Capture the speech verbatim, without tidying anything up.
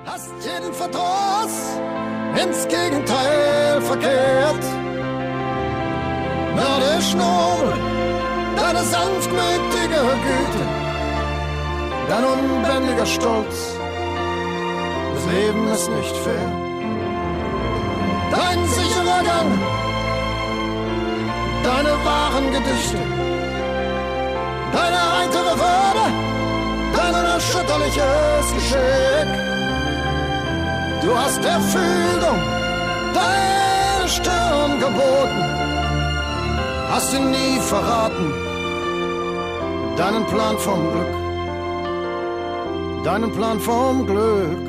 Hast jeden Verdruss ins Gegenteil verkehrt. Mördisch Nobel, deine sanftmütige Güte, dein unbändiger Stolz, das Leben ist nicht fair. Dein sicherer Gang, deine wahren Gedichte, deine heitere Würde, dein unerschütterliches Geschick. Du hast der Fügung deine Stirn geboten, hast ihn nie verraten, deinen Plan vom Glück, deinen Plan vom Glück.